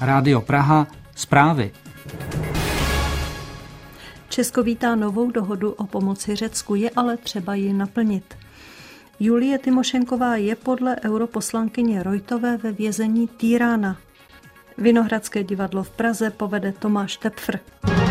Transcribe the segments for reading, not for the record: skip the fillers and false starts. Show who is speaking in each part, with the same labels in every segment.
Speaker 1: Rádio Praha, zprávy.
Speaker 2: Česko vítá novou dohodu o pomoci Řecku, je ale třeba ji naplnit. Julie Tymošenková je podle europoslankyně Rojtové ve vězení Týrána. Vinohradské divadlo v Praze povede Tomáš Tepfr.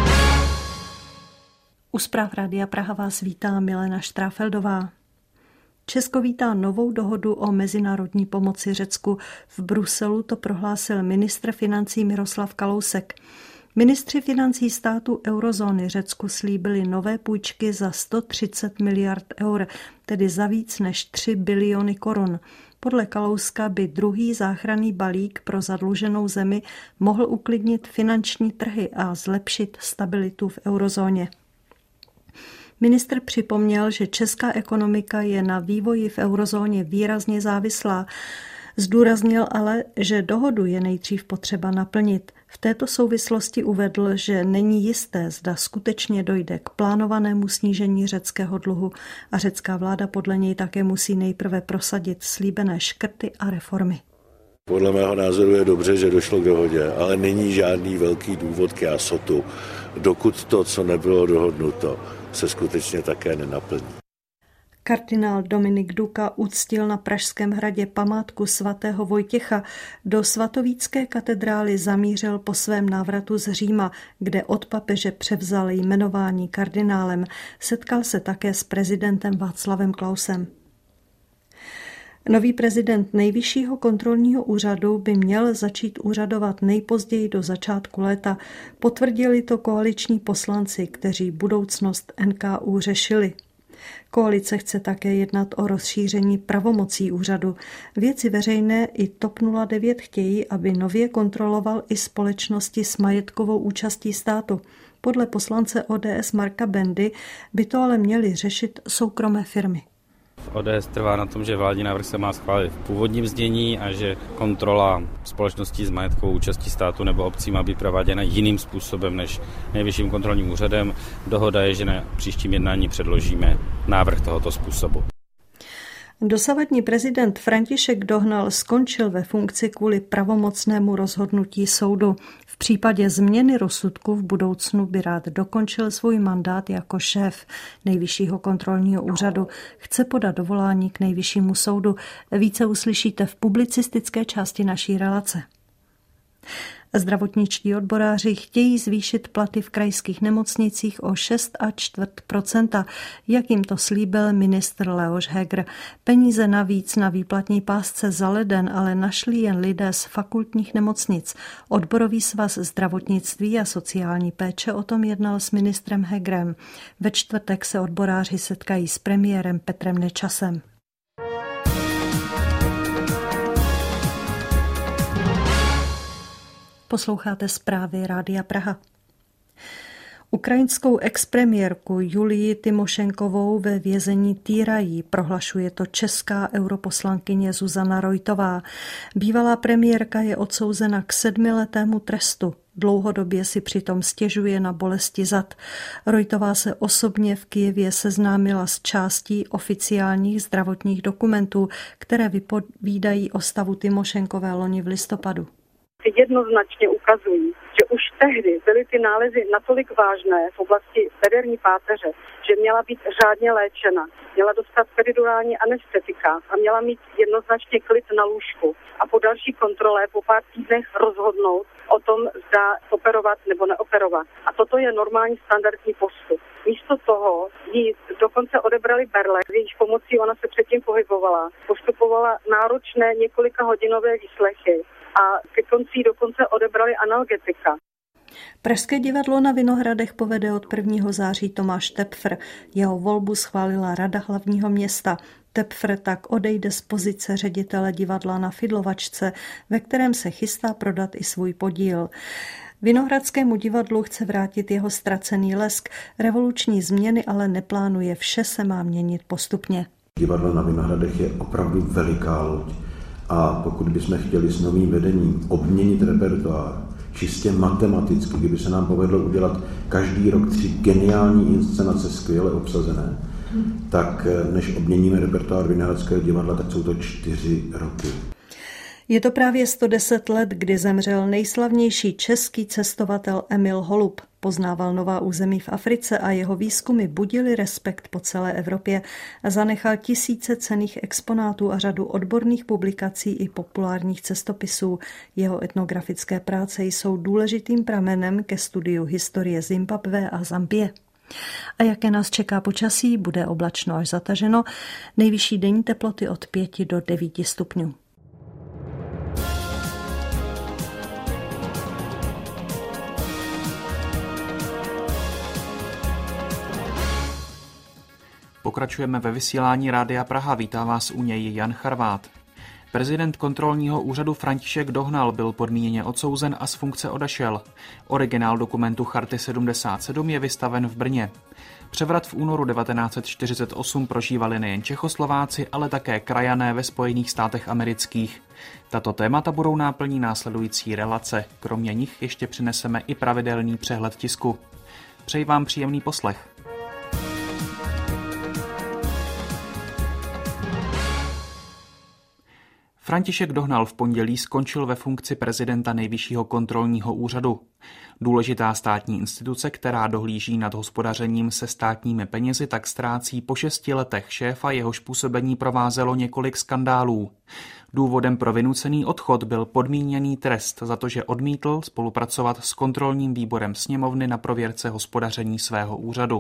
Speaker 2: U zpráv Rádia Praha vás vítá Milena Štráfeldová. Česko vítá novou dohodu o mezinárodní pomoci Řecku. V Bruselu to prohlásil ministr financí Miroslav Kalousek. Ministři financí států eurozóny Řecku slíbili nové půjčky za 130 miliard eur, tedy za víc než 3 biliony korun. Podle Kalouska by druhý záchranný balík pro zadluženou zemi mohl uklidnit finanční trhy a zlepšit stabilitu v eurozóně. Ministr připomněl, že česká ekonomika je na vývoji v eurozóně výrazně závislá. Zdůraznil ale, že dohodu je nejdřív potřeba naplnit. V této souvislosti uvedl, že není jisté, zda skutečně dojde k plánovanému snížení řeckého dluhu a řecká vláda podle něj také musí nejprve prosadit slíbené škrty a reformy.
Speaker 3: Podle mého názoru je dobře, že došlo k dohodě, ale není žádný velký důvod k jásotu, dokud to, co nebylo dohodnuto, se skutečně také nenaplní.
Speaker 2: Kardinál Dominik Duka uctil na Pražském hradě památku svatého Vojtěcha. Do svatovícké katedrály zamířil po svém návratu z Říma, kde od papeže převzal jmenování kardinálem. Setkal se také s prezidentem Václavem Klausem. Nový prezident Nejvyššího kontrolního úřadu by měl začít úřadovat nejpozději do začátku léta. Potvrdili to koaliční poslanci, kteří budoucnost NKÚ řešili. Koalice chce také jednat o rozšíření pravomocí úřadu. Věci veřejné i TOP 09 chtějí, aby nově kontroloval i společnosti s majetkovou účastí státu. Podle poslance ODS Marka Bendy by to ale měly řešit soukromé firmy.
Speaker 4: ODS trvá na tom, že vládní návrh se má schválit v původním znění a že kontrola společností s majetkovou účastí státu nebo obcí má být prováděna jiným způsobem než Nejvyšším kontrolním úřadem. Dohoda je, že na příštím jednání předložíme návrh tohoto způsobu.
Speaker 2: Dosavadní prezident František Dohnal skončil ve funkci kvůli pravomocnému rozhodnutí soudu. V případě změny rozsudku v budoucnu by rád dokončil svůj mandát jako šéf Nejvyššího kontrolního úřadu. Chce podat dovolání k Nejvyššímu soudu. Více uslyšíte v publicistické části naší relace. Zdravotničtí odboráři chtějí zvýšit platy v krajských nemocnicích o 6,25%, jak jim to slíbil ministr Leoš Heger. Peníze navíc na výplatní pásce za leden ale našli jen lidé z fakultních nemocnic. Odborový svaz zdravotnictví a sociální péče o tom jednal s ministrem Hegerem. Ve čtvrtek se odboráři setkají s premiérem Petrem Nečasem. Posloucháte zprávy Rádia Praha. Ukrajinskou expremiérku Julii Tymošenkovou ve vězení týrají, prohlašuje to česká europoslankyně Zuzana Rojtová. Bývalá premiérka je odsouzena k 7letému trestu. Dlouhodobě si přitom stěžuje na bolesti zad. Rojtová se osobně v Kyjevě seznámila s částí oficiálních zdravotních dokumentů, které vypovídají o stavu Tymošenkové loni v listopadu.
Speaker 5: Jednoznačně ukazují, že už tehdy byly ty nálezy natolik vážné v oblasti bederní páteře, že měla být řádně léčena, měla dostat peridurální anestetika a měla mít jednoznačně klid na lůžku a po další kontrole po pár týdnech rozhodnout o tom, zda operovat nebo neoperovat. A toto je normální standardní postup. Místo toho jí dokonce odebrali berle, s jejíž pomocí ona se předtím pohybovala, postupovala náročné několikahodinové výslechy a ke konci dokonce odebrali analgetika.
Speaker 2: Pražské divadlo na Vinohradech povede od 1. září Tomáš Tepfr. Jeho volbu schválila Rada hlavního města. Tepfr tak odejde z pozice ředitele divadla na Fidlovačce, ve kterém se chystá prodat i svůj podíl. Vinohradskému divadlu chce vrátit jeho ztracený lesk. Revoluční změny ale neplánuje, vše se má měnit postupně.
Speaker 6: Divadlo na Vinohradech je opravdu veliká loď. A pokud bychom chtěli s novým vedením obměnit repertoár, čistě matematicky, kdyby se nám povedlo udělat každý rok 3 geniální inscenace skvěle obsazené, tak než obměníme repertoár Vinohradského divadla, tak jsou to 4 roky.
Speaker 2: Je to právě 110 let, kdy zemřel nejslavnější český cestovatel Emil Holub. Poznával nová území v Africe a jeho výzkumy budily respekt po celé Evropě a zanechal tisíce cenných exponátů a řadu odborných publikací i populárních cestopisů. Jeho etnografické práce jsou důležitým pramenem ke studiu historie Zimbabwe a Zambie. A jaké nás čeká počasí? Bude oblačno až zataženo. Nejvyšší denní teploty od 5 do 9 stupňů.
Speaker 7: Pokračujeme ve vysílání Rádia Praha, vítá vás u něj Jan Charvát. Prezident kontrolního úřadu František Dohnal byl podmíněně odsouzen a z funkce odešel. Originál dokumentu Charty 77 je vystaven v Brně. Převrat v únoru 1948 prožívali nejen Čechoslováci, ale také krajané ve Spojených státech amerických. Tato témata budou náplní následující relace. Kromě nich ještě přineseme i pravidelný přehled tisku. Přeji vám příjemný poslech. František Dohnal v pondělí skončil ve funkci prezidenta Nejvyššího kontrolního úřadu. Důležitá státní instituce, která dohlíží nad hospodařením se státními penězi, tak ztrácí po 6 letech šéfa, jehož působení provázelo několik skandálů. Důvodem pro vynucený odchod byl podmíněný trest za to, že odmítl spolupracovat s kontrolním výborem sněmovny na prověrce hospodaření svého úřadu.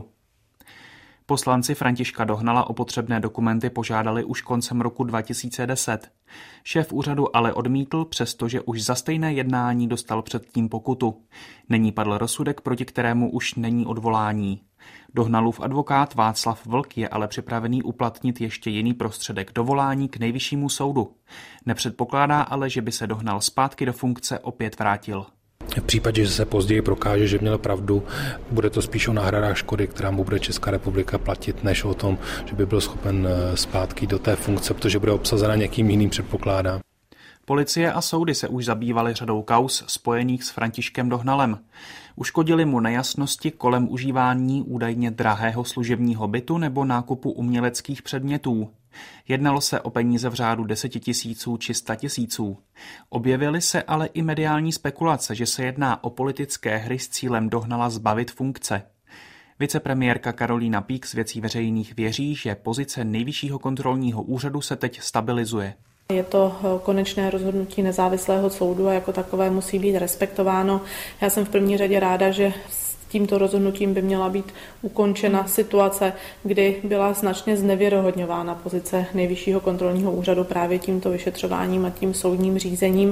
Speaker 7: Poslanci Františka Dohnala o potřebné dokumenty požádali už koncem roku 2010. Šéf úřadu ale odmítl, přestože už za stejné jednání dostal předtím pokutu. Nyní padl rozsudek, proti kterému už není odvolání. Dohnalův advokát Václav Vlk je ale připravený uplatnit ještě jiný prostředek, dovolání k Nejvyššímu soudu. Nepředpokládá ale, že by se Dohnal zpátky do funkce opět vrátil.
Speaker 8: V případě, že se později prokáže, že měl pravdu, bude to spíš o náhradách škody, která mu bude Česká republika platit, než o tom, že by byl schopen zpátky do té funkce, protože bude obsazena někým jiným, předpokládá.
Speaker 7: Policie a soudy se už zabývaly řadou kauz spojených s Františkem Dohnalem. Uškodily mu nejasnosti kolem užívání údajně drahého služebního bytu nebo nákupu uměleckých předmětů. Jednalo se o peníze v řádu 10 000 či 100 000. Objevily se ale i mediální spekulace, že se jedná o politické hry s cílem Dohnala zbavit funkce. Vicepremiérka Karolína Pík z Věcí veřejných věří, že pozice Nejvyššího kontrolního úřadu se teď stabilizuje.
Speaker 9: Je to konečné rozhodnutí nezávislého soudu a jako takové musí být respektováno. Já jsem v první řadě ráda, že tímto rozhodnutím by měla být ukončena situace, kdy byla značně znevěrohodňována pozice Nejvyššího kontrolního úřadu právě tímto vyšetřováním a tím soudním řízením.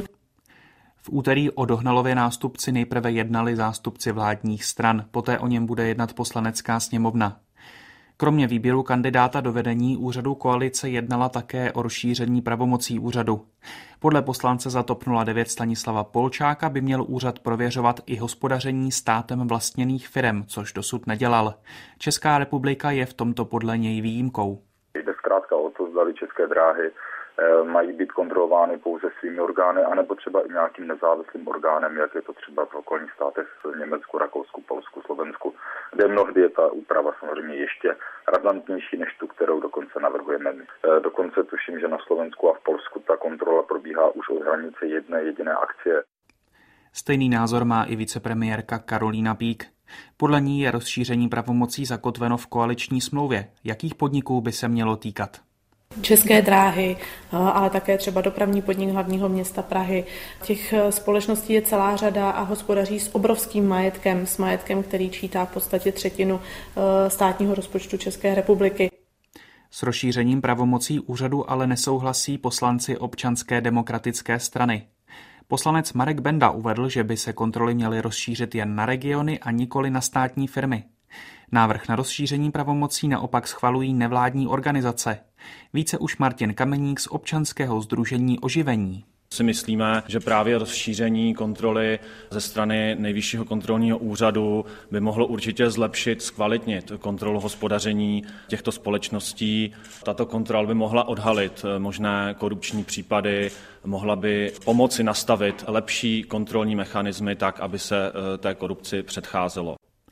Speaker 7: V úterý o Dohnalově nástupci nejprve jednali zástupci vládních stran, poté o něm bude jednat Poslanecká sněmovna. Kromě výběru kandidáta do vedení úřadu koalice jednala také o rozšíření pravomocí úřadu. Podle poslance za TOP 09 Stanislava Polčáka by měl úřad prověřovat i hospodaření státem vlastněných firem, což dosud nedělal. Česká republika je v tomto podle něj výjimkou.
Speaker 10: Jde zkrátka o to, zdali České dráhy mají být kontrolovány pouze svými orgány, anebo třeba i nějakým nezávislým orgánem, jak je to třeba v okolních státech v Německu, Rakousku, Polsku, Slovensku, kde mnohdy je ta úprava samozřejmě ještě razantnější než tu, kterou dokonce navrhujeme my. Dokonce tuším, že na Slovensku a v Polsku ta kontrola probíhá už od hranice jedné jediné akcie.
Speaker 7: Stejný názor má i vicepremiérka Karolína Pík. Podle ní je rozšíření pravomocí zakotveno v koaliční smlouvě. Jakých podniků by se mělo týkat?
Speaker 9: České dráhy, ale také třeba dopravní podnik hlavního města Prahy. Těch společností je celá řada a hospodaří s obrovským majetkem, s majetkem, který čítá v podstatě 1/3 státního rozpočtu České republiky.
Speaker 7: S rozšířením pravomocí úřadu ale nesouhlasí poslanci Občanské demokratické strany. Poslanec Marek Benda uvedl, že by se kontroly měly rozšířit jen na regiony a nikoli na státní firmy. Návrh na rozšíření pravomocí naopak schvalují nevládní organizace. Více už Martin Kameník z občanského sdružení Oživení.
Speaker 11: Si myslíme, že právě rozšíření kontroly ze strany Nejvyššího kontrolního úřadu by mohlo určitě zlepšit, zkvalitnit kontrolu hospodaření těchto společností. Tato kontrola by mohla odhalit možné korupční případy, mohla by pomoci nastavit lepší kontrolní mechanismy tak, aby se té korupci předcházelo.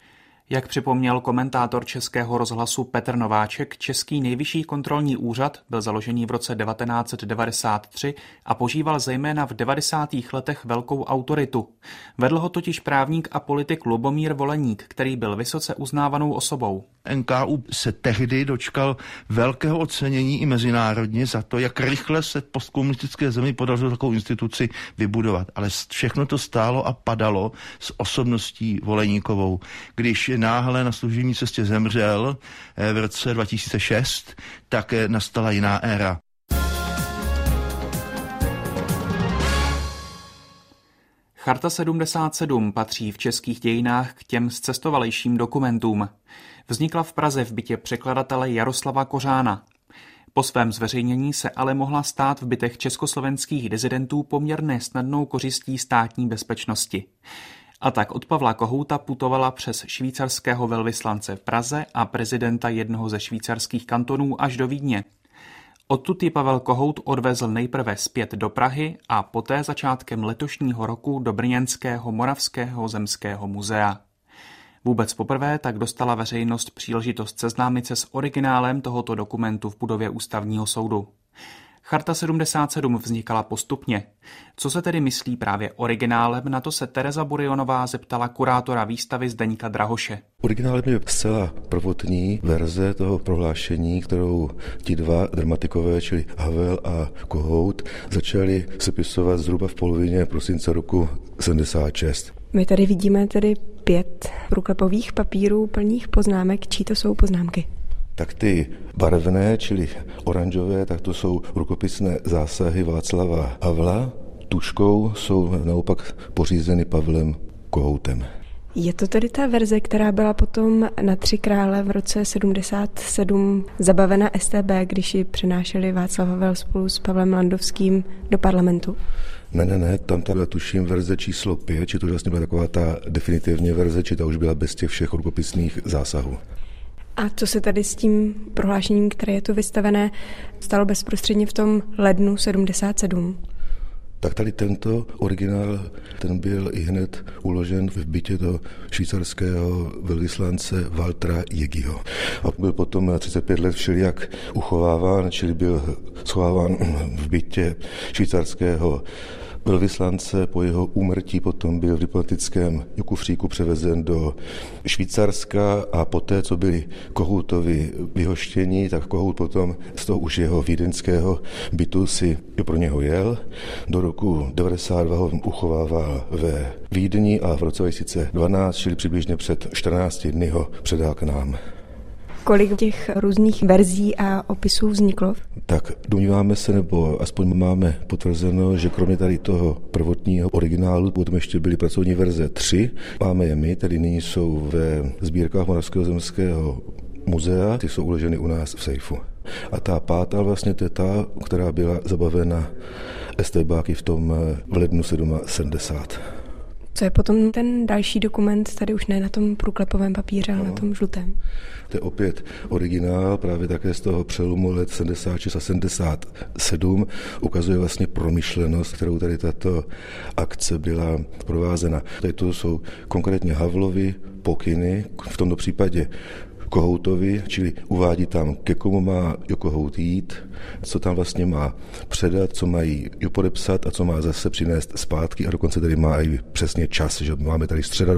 Speaker 7: Jak připomněl komentátor Českého rozhlasu Petr Nováček, Český nejvyšší kontrolní úřad byl založený v roce 1993 a požíval zejména v 90. letech velkou autoritu. Vedl ho totiž právník a politik Lubomír Voleník, který byl vysoce uznávanou osobou.
Speaker 12: NKÚ se tehdy dočkal velkého ocenění i mezinárodně za to, jak rychle se postkomunistické zemi podařilo takovou instituci vybudovat. Ale všechno to stálo a padalo s osobností Voleníkovou. Když náhle na služební cestě zemřel v roce 2006, tak nastala jiná éra.
Speaker 7: Charta 77 patří v českých dějinách k těm zcestovalejším dokumentům. Vznikla v Praze v bytě překladatele Jaroslava Kořána. Po svém zveřejnění se ale mohla stát v bytech československých disidentů poměrně snadnou kořistí státní bezpečnosti. A tak od Pavla Kohouta putovala přes švýcarského velvyslance v Praze a prezidenta jednoho ze švýcarských kantonů až do Vídně. Odtud ji Pavel Kohout odvezl nejprve zpět do Prahy a poté začátkem letošního roku do brněnského Moravského zemského muzea. Vůbec poprvé tak dostala veřejnost příležitost seznámit se s originálem tohoto dokumentu v budově Ústavního soudu. Charta 77 vznikala postupně. Co se tedy myslí právě originálem, na to se Tereza Burionová zeptala kurátora výstavy Zdeňka Drahoše.
Speaker 13: Originálem je zcela prvotní verze toho prohlášení, kterou ti dva dramatikové, čili Havel a Kohout, začali sepisovat zhruba v polovině prosince roku 76.
Speaker 14: My tady vidíme tedy 5 průklepových papírů plných poznámek. Čí to jsou poznámky?
Speaker 13: Tak ty barevné, čili oranžové, tak to jsou rukopisné zásahy Václava Havla. Tužkou jsou naopak pořízeny Pavlem Kohoutem.
Speaker 14: Je to tedy ta verze, která byla potom na 3 krále v roce 77 zabavena StB, když ji přenášeli Václav Havel spolu s Pavlem Landovským do parlamentu?
Speaker 13: Ne, tam byla tuším verze číslo 5, či to vlastně byla taková ta definitivní verze, či ta už byla bez těch všech rukopisných zásahů.
Speaker 14: A co se tady s tím prohlášením, které je tu vystavené, stalo bezprostředně v tom lednu 77?
Speaker 13: Tak tady tento originál, ten byl i hned uložen v bytě do švýcarského velvyslance Waltera Jegiho. A byl potom 35 let všelijak uchováván, čili byl schováván v bytě švýcarského velvyslance. Po jeho úmrtí potom byl v diplomatickém kufříku převezen do Švýcarska a poté, co byli Kohoutovi vyhoštěni, tak Kohout potom z toho už jeho vídeňského bytu si pro něho jel. Do roku 92 ho uchovával ve Vídni a v roce 2012, čili přibližně před 14 dny, ho předal k nám.
Speaker 14: Kolik těch různých verzí a opisů vzniklo?
Speaker 13: Tak domníváme se, nebo aspoň máme potvrzeno, že kromě tady toho prvotního originálu potom ještě byly pracovní verze 3. Máme je my, tedy nyní jsou ve sbírkách Moravského zemského muzea, ty jsou uloženy u nás v sejfu. A ta 5. vlastně to je ta, která byla zabavena StBáky v lednu 77.
Speaker 14: Co je potom ten další dokument, tady už ne na tom průklepovém papíře, ale na tom žlutém?
Speaker 13: To je opět originál, právě také z toho přelomu let 76 a 77, ukazuje vlastně promyšlenost, kterou tady tato akce byla provázena. Tady to jsou konkrétně Havlovy pokyny, v tomto případě Kohoutovi, čili uvádí tam, ke komu má Kohout jít, co tam vlastně má předat, co mají podepsat a co má zase přinést zpátky a dokonce tady má i přesně čas, že máme tady středa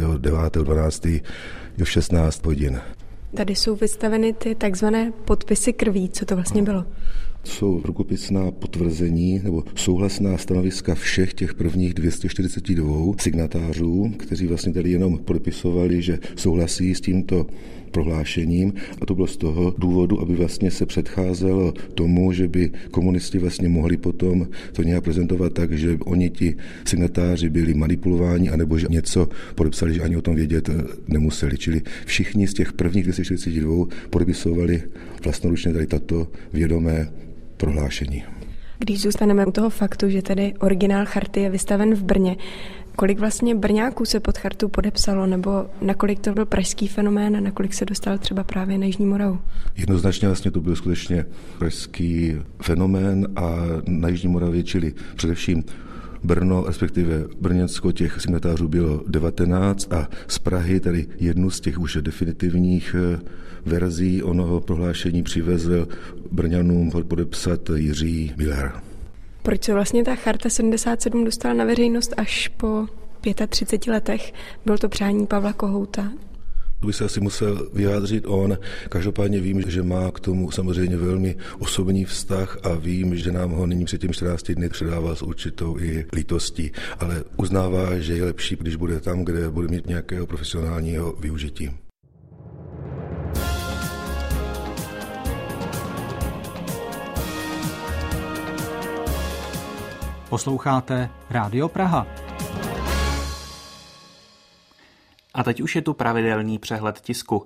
Speaker 13: 29.12. v 16 hodin.
Speaker 14: Tady jsou vystaveny ty takzvané podpisy krví. Co to vlastně bylo?
Speaker 13: Jsou rukopisná potvrzení nebo souhlasná stanoviska všech těch prvních 242 signatářů, kteří vlastně tady jenom podepisovali, že souhlasí s tímto prohlášením, a to bylo z toho důvodu, aby vlastně se předcházelo tomu, že by komunisti vlastně mohli potom to nějak prezentovat tak, že oni ti signatáři byli manipulováni, anebo že něco podepsali, že ani o tom vědět nemuseli. Čili všichni z těch prvních 242 podepisovali vlastnoručně tady tato vědomé prohlášení.
Speaker 14: Když zůstaneme u toho faktu, že tedy originál charty je vystaven v Brně, kolik vlastně Brňáků se pod chartu podepsalo, nebo nakolik to byl pražský fenomén a nakolik se dostal třeba právě na Jižní Moravu?
Speaker 13: Jednoznačně vlastně to byl skutečně pražský fenomén a na Jižní Moravě, čili především Brno, respektive Brněnsko, těch signatářů bylo 19 a z Prahy, tedy jednu z těch už definitivních verzí onoho prohlášení přivezl Brňanům podepsat Jiří Miller.
Speaker 14: Proč se vlastně ta Charta 77 dostala na veřejnost až po 35 letech? Bylo to přání Pavla Kohouta?
Speaker 13: To by se asi musel vyjádřit on. Každopádně vím, že má k tomu samozřejmě velmi osobní vztah a vím, že nám ho nyní před těmi 14 dny předával s určitou i lítostí. Ale uznává, že je lepší, když bude tam, kde bude mít nějakého profesionálního využití.
Speaker 1: Posloucháte Rádio Praha.
Speaker 7: A teď už je tu pravidelný přehled tisku.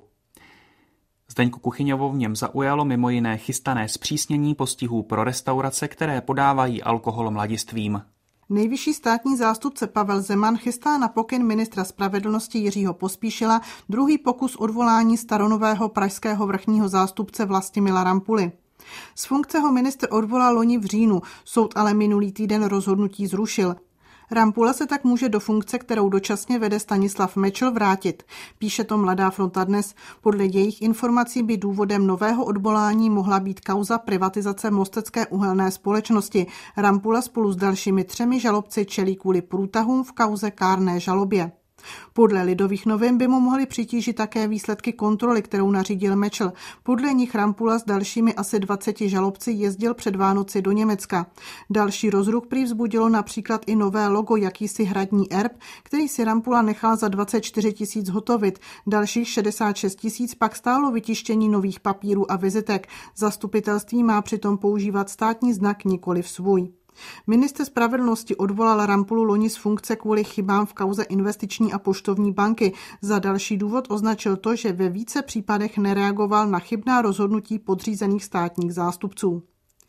Speaker 7: Zdeňku Kuchyňovou v něm zaujalo mimo jiné chystané zpřísnění postihů pro restaurace, které podávají alkohol mladistvým.
Speaker 15: Nejvyšší státní zástupce Pavel Zeman chystá na pokyn ministra spravedlnosti Jiřího Pospíšila druhý pokus odvolání staronového pražského vrchního zástupce Vlastimila Rampuly. Z funkce ho ministr odvolal loni v říjnu, soud ale minulý týden rozhodnutí zrušil. Rampula se tak může do funkce, kterou dočasně vede Stanislav Mečl, vrátit. Píše to Mladá fronta dnes. Podle jejich informací by důvodem nového odvolání mohla být kauza privatizace Mostecké uhelné společnosti. Rampula spolu s dalšími 3 žalobci čelí kvůli průtahům v kauze kárné žalobě. Podle Lidových novin by mu mohly přitížit také výsledky kontroly, kterou nařídil Mečl. Podle nich Rampula s dalšími asi 20 žalobci jezdil před Vánoci do Německa. Další rozruch prý vzbudilo například i nové logo, jakýsi hradní erb, který si Rampula nechal za 24 000 hotovit. Dalších 66 000 pak stálo vytištění nových papírů a vizitek. Zastupitelství má přitom používat státní znak, nikoliv svůj. Ministr spravedlnosti odvolal Rampulu loni z funkce kvůli chybám v kauze Investiční a poštovní banky. Za další důvod označil to, že ve více případech nereagoval na chybná rozhodnutí podřízených státních zástupců.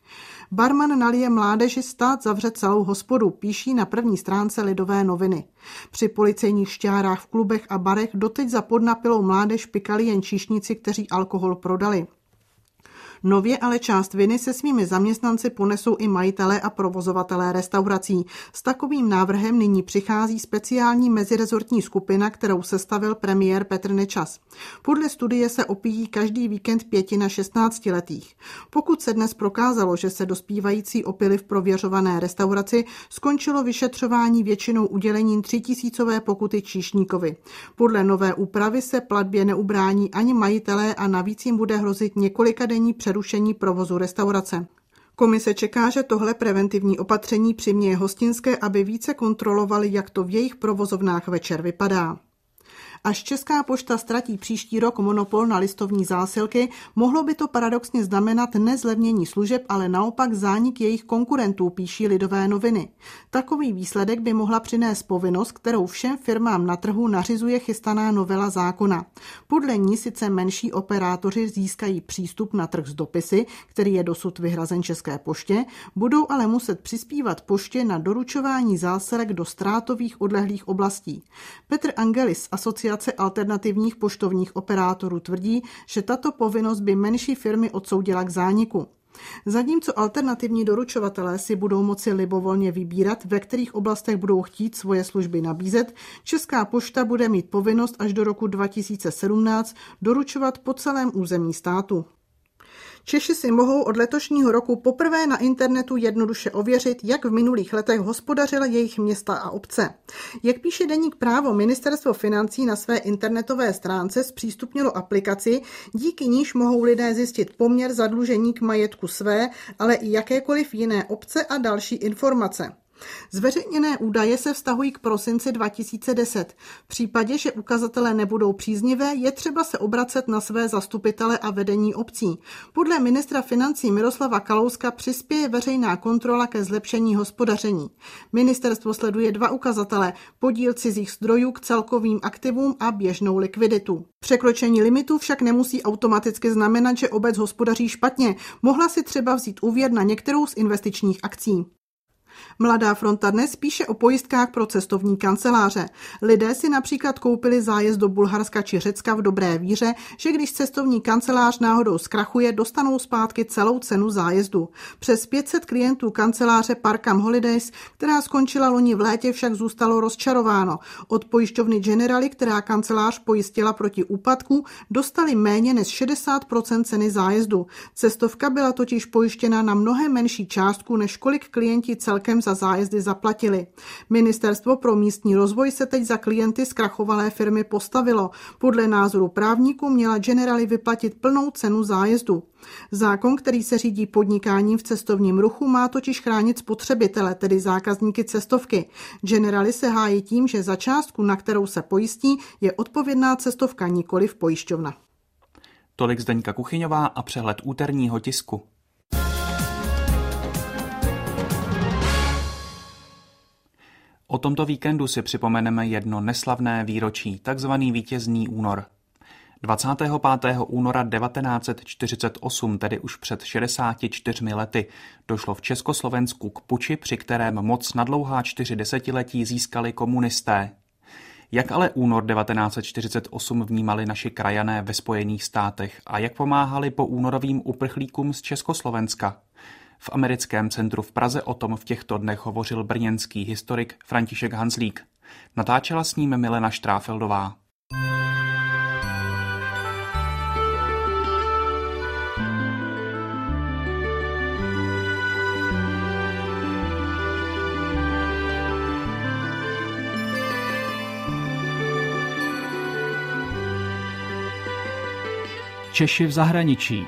Speaker 15: Barman nalije mládeži, stát zavře celou hospodu, píší na první stránce Lidové noviny. Při policejních šťárách v klubech a barech doteď za podnapilou mládež pikali jen číšníci, kteří alkohol prodali. Nově ale část viny se svými zaměstnanci ponesou i majitelé a provozovatelé restaurací. S takovým návrhem nyní přichází speciální mezirezortní skupina, kterou sestavil premiér Petr Nečas. Podle studie se opíjí každý víkend 5 na 16letých. Pokud se dnes prokázalo, že se dospívající opili v prověřované restauraci, skončilo vyšetřování většinou udělením 3000 pokuty číšníkovi. Podle nové úpravy se platbě neubrání ani majitelé a navíc jim bude hrozit několikadenní přerušení provozu restaurace. Komise čeká, že tohle preventivní opatření přiměje hostinské, aby více kontrolovali, jak to v jejich provozovnách večer vypadá. Až Česká pošta ztratí příští rok monopol na listovní zásilky, mohlo by to paradoxně znamenat ne zlevnění služeb, ale naopak zánik jejich konkurentů, píší Lidové noviny. Takový výsledek by mohla přinést povinnost, kterou všem firmám na trhu nařizuje chystaná novela zákona. Podle ní sice menší operátoři získají přístup na trh s dopisy, který je dosud vyhrazen České poště, budou ale muset přispívat poště na doručování zásilek do ztrátových odlehlých oblastí. Petr Angelis, Asociace alternativních poštovních operátorů, tvrdí, že tato povinnost by menší firmy odsoudila k zániku. Zatímco alternativní doručovatelé si budou moci libovolně vybírat, ve kterých oblastech budou chtít svoje služby nabízet, Česká pošta bude mít povinnost až do roku 2017 doručovat po celém území státu. Češi si mohou od letošního roku poprvé na internetu jednoduše ověřit, jak v minulých letech hospodařila jejich města a obce. Jak píše deník Právo, Ministerstvo financí na své internetové stránce zpřístupnilo aplikaci, díky níž mohou lidé zjistit poměr zadlužení k majetku své, ale i jakékoliv jiné obce a další informace. Zveřejněné údaje se vztahují k prosinci 2010. V případě, že ukazatele nebudou příznivé, je třeba se obracet na své zastupitele a vedení obcí. Podle ministra financí Miroslava Kalouska přispěje veřejná kontrola ke zlepšení hospodaření. Ministerstvo sleduje 2 ukazatele: podíl cizích zdrojů k celkovým aktivům a běžnou likviditu. Překročení limitu však nemusí automaticky znamenat, že obec hospodaří špatně. Mohla si třeba vzít úvěr na některou z investičních akcí. Mladá fronta dnes píše o pojistkách pro cestovní kanceláře. Lidé si například koupili zájezd do Bulharska či Řecka v dobré víře, že když cestovní kancelář náhodou zkrachuje, dostanou zpátky celou cenu zájezdu. Přes 500 klientů kanceláře Parkam Holidays, která skončila loni v létě, však zůstalo rozčarováno. Od pojišťovny Generali, která kancelář pojistila proti úpadku, dostali méně než 60% ceny zájezdu. Cestovka byla totiž pojištěna na mnohem menší částku, než kolik klienti celkem za zájezdy zaplatili. Ministerstvo pro místní rozvoj se teď za klienty zkrachovalé firmy postavilo. Podle názoru právníků měla Generali vyplatit plnou cenu zájezdu. Zákon, který se řídí podnikáním v cestovním ruchu, má totiž chránit spotřebitele, tedy zákazníky cestovky. Generali se hájí tím, že za částku, na kterou se pojistí, je odpovědná cestovka, nikoliv pojišťovna.
Speaker 7: Tolik Zdeňka Kuchyňová a přehled úterního tisku. O tomto víkendu si připomeneme jedno neslavné výročí, takzvaný vítězný únor. 25. února 1948, tedy už před 64 lety, došlo v Československu k puči, při kterém moc na dlouhá 4 desetiletí získali komunisté. Jak ale únor 1948 vnímali naši krajané ve Spojených státech a jak pomáhali po únorovým uprchlíkům z Československa? V Americkém centru v Praze o tom v těchto dnech hovořil brněnský historik František Hanzlík. Natáčela s ním Milena Štráfeldová.
Speaker 1: Češi v zahraničí.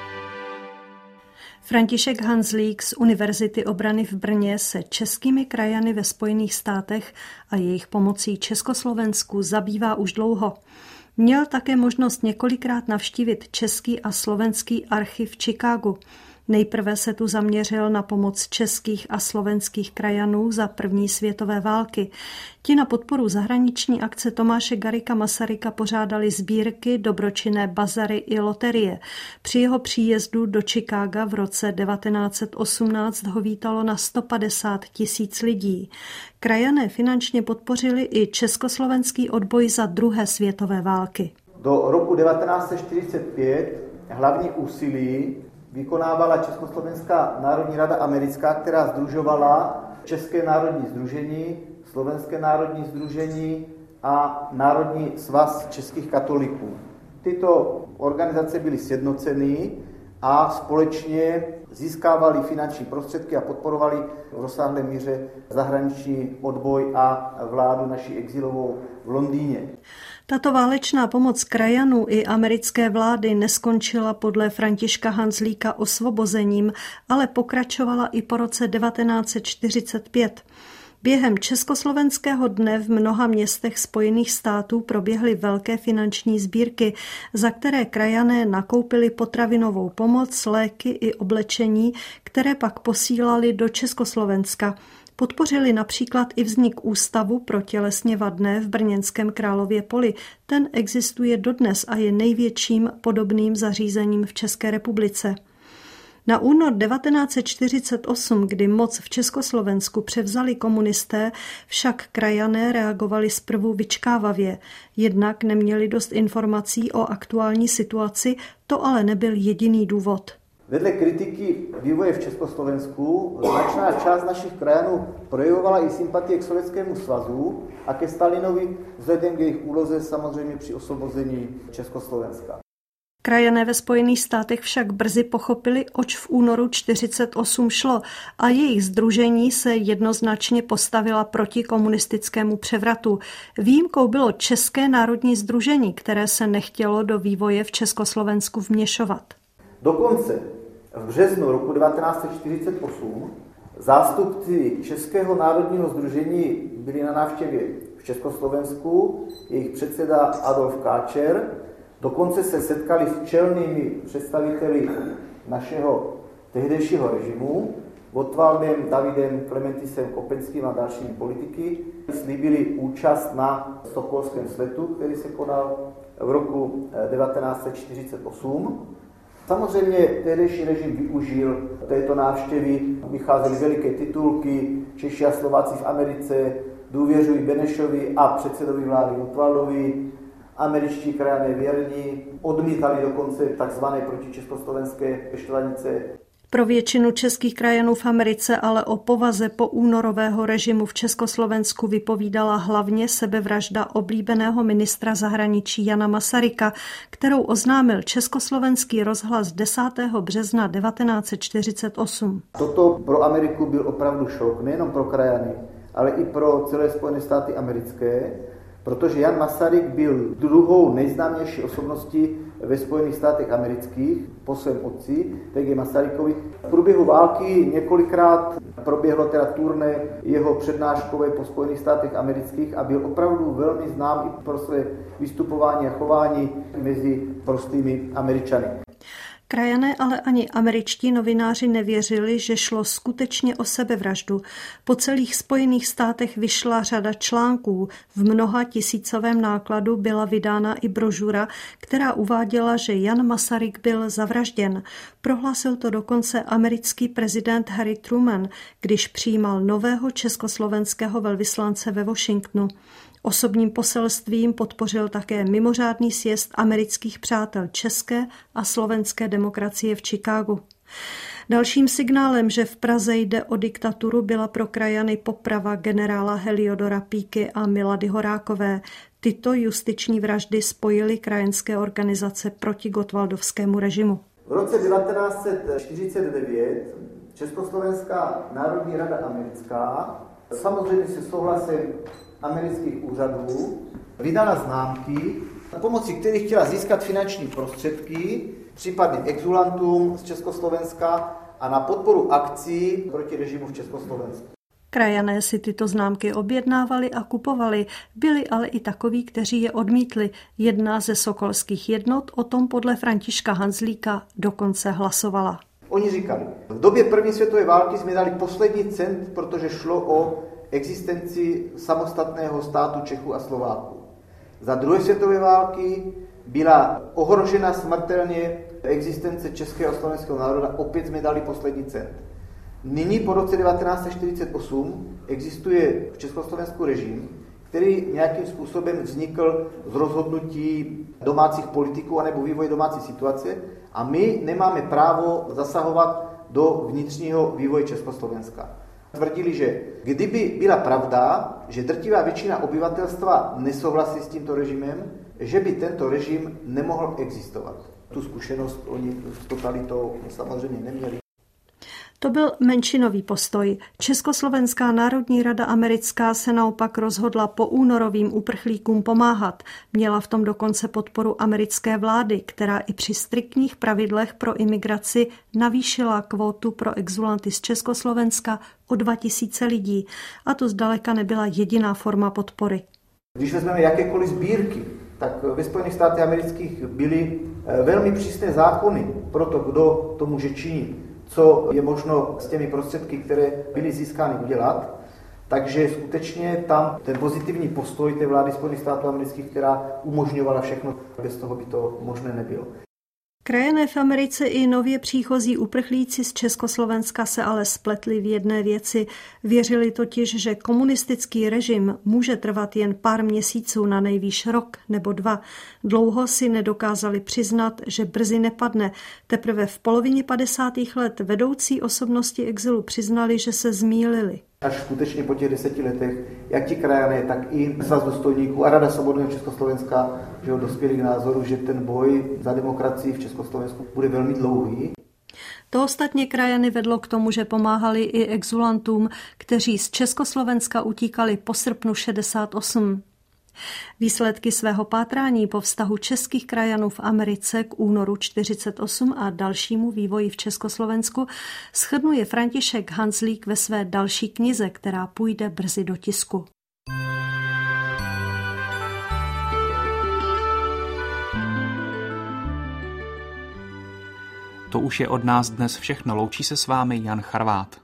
Speaker 2: František Hanzlík z Univerzity obrany v Brně se českými krajany ve Spojených státech a jejich pomocí Československu zabývá už dlouho. Měl také možnost několikrát navštívit český a slovenský archiv v Chicagu. Nejprve se tu zaměřil na pomoc českých a slovenských krajanů za první světové války. Ti na podporu zahraniční akce Tomáše Garrigua Masaryka pořádali sbírky, dobročinné bazary i loterie. Při jeho příjezdu do Chicaga v roce 1918 ho vítalo na 150 000 lidí. Krajané finančně podpořili i československý odboj za druhé světové války.
Speaker 16: Do roku 1945 hlavní úsilí vykonávala Československá národní rada americká, která sdružovala České národní sdružení, Slovenské národní sdružení a Národní svaz českých katolíků. Tyto organizace byly sjednoceny a společně získávali finanční prostředky a podporovali v rozsáhlé míře zahraniční odboj a vládu naší exilovou v Londýně.
Speaker 2: Tato válečná pomoc krajanů i americké vlády neskončila podle Františka Hanzlíka osvobozením, ale pokračovala i po roce 1945. Během Československého dne v mnoha městech Spojených států proběhly velké finanční sbírky, za které krajané nakoupili potravinovou pomoc, léky i oblečení, které pak posílali do Československa. Podpořili například i vznik Ústavu pro tělesně vadné v brněnském Králově Poli. Ten existuje dodnes a je největším podobným zařízením v České republice. Na únor 1948, kdy moc v Československu převzali komunisté, však krajané reagovali zprvu vyčkávavě. Jednak neměli dost informací o aktuální situaci, to ale nebyl jediný důvod.
Speaker 16: Vedle kritiky vývoje v Československu značná část našich krajanů projevovala i sympatie k Sovětskému svazu a ke Stalinovi vzhledem k jejich úloze samozřejmě při osvobození Československa.
Speaker 2: Krajané ve Spojených státech však brzy pochopili, oč v únoru 1948 šlo a jejich sdružení se jednoznačně postavila proti komunistickému převratu. Výjimkou bylo České národní sdružení, které se nechtělo do vývoje v Československu vměšovat.
Speaker 16: Dokonce v březnu roku 1948 zástupci Českého národního sdružení byli na návštěvě v Československu, jejich předseda Adolf Káčer, dokonce se setkali s čelnými představiteli našeho tehdejšího režimu, Gottwaldem, Davidem, Klementisem Kopenským a dalšími politiky. Slíbili účast na Stockholmském sletu, který se konal v roku 1948. Samozřejmě tehdejší režim využil této návštěvy, vycházely veliké titulky, Češi a Slováci v Americe důvěřují Benešovi a předsedovi vlády Gottwaldovi, američtí krajané věrní, odmítali dokonce takzvané protičeskoslovenské štvanice.
Speaker 2: Pro většinu českých krajanů v Americe ale o povaze poúnorového režimu v Československu vypovídala hlavně sebevražda oblíbeného ministra zahraničí Jana Masaryka, kterou oznámil Československý rozhlas 10. března 1948.
Speaker 16: Toto pro Ameriku byl opravdu šok, nejenom pro krajany, ale i pro celé Spojené státy americké, protože Jan Masaryk byl druhou nejznámější osobností ve Spojených státech amerických po svém otci, T.G. Masarykovi. V průběhu války několikrát proběhlo teda turné jeho přednáškové po Spojených státech amerických a byl opravdu velmi znám i pro své vystupování a chování mezi prostými Američany.
Speaker 2: Krajané, ale ani američtí novináři nevěřili, že šlo skutečně o sebevraždu. Po celých Spojených státech vyšla řada článků. V mnoha tisícovém nákladu byla vydána i brožura, která uváděla, že Jan Masaryk byl zavražděn. Prohlásil to dokonce americký prezident Harry Truman, když přijímal nového československého velvyslance ve Washingtonu. Osobním poselstvím podpořil také mimořádný sjezd amerických přátel české a slovenské demokracie v Chicagu. Dalším signálem, že v Praze jde o diktaturu, byla pro krajany poprava generála Heliodora Píky a Milady Horákové. Tyto justiční vraždy spojily krajanské organizace proti gottwaldovskému režimu.
Speaker 16: V roce 1949 Československá národní rada americká, samozřejmě se souhlasem amerických úřadů, vydala známky, pomocí kterých chtěla získat finanční prostředky případným exulantům z Československa a na podporu akcí proti režimu v Československu.
Speaker 2: Krajané si tyto známky objednávali a kupovali, byli ale i takoví, kteří je odmítli. Jedna ze sokolských jednot o tom podle Františka Hanzlíka dokonce hlasovala.
Speaker 16: Oni říkali, v době první světové války jsme dali poslední cent, protože šlo o existenci samostatného státu Čechů a Slováků. Za druhé světové války byla ohrožena smrtelně existence českého a slovenského národa, opět jsme dali poslední cent. Nyní po roce 1948 existuje v Československu režim, který nějakým způsobem vznikl z rozhodnutí domácích politiků anebo vývoje domácí situace a my nemáme právo zasahovat do vnitřního vývoje Československa. Tvrdili, že kdyby byla pravda, že drtivá většina obyvatelstva nesouhlasí s tímto režimem, že by tento režim nemohl existovat. Tu zkušenost oni s totalitou samozřejmě neměli.
Speaker 2: To byl menšinový postoj. Československá národní rada americká se naopak rozhodla poúnorovým uprchlíkům pomáhat. Měla v tom dokonce podporu americké vlády, která i při striktních pravidlech pro imigraci navýšila kvótu pro exulanty z Československa o 2000 lidí. A to zdaleka nebyla jediná forma podpory.
Speaker 16: Když vezmeme jakékoliv sbírky, tak ve Spojených státech amerických byly velmi přísné zákony pro to, kdo to může činit, co je možno s těmi prostředky, které byly získány, udělat. Takže skutečně tam ten pozitivní postoj té vlády Spojených států amerických, která umožňovala všechno, bez toho by to možné nebylo.
Speaker 2: Krajané v Americe i nově příchozí uprchlíci z Československa se ale spletli v jedné věci. Věřili totiž, že komunistický režim může trvat jen pár měsíců, na nejvýš rok nebo 2. Dlouho si nedokázali přiznat, že brzy nepadne. Teprve v polovině 50. let vedoucí osobnosti exilu přiznali, že se zmýlili.
Speaker 16: Až skutečně po těch 10 letech, jak ti krajané, tak i Svaz důstojníků a Rada svobodného Československa, že ho dospěli k názoru, že ten boj za demokracii v Československu bude velmi dlouhý.
Speaker 2: To ostatně krajany vedlo k tomu, že pomáhali i exulantům, kteří z Československa utíkali po srpnu 68. Výsledky svého pátrání po vztahu českých krajanů v Americe k únoru 48 a dalšímu vývoji v Československu shrnuje František Hanzlík ve své další knize, která půjde brzy do tisku.
Speaker 7: To už je od nás dnes všechno. Loučí se s vámi Jan Charvát.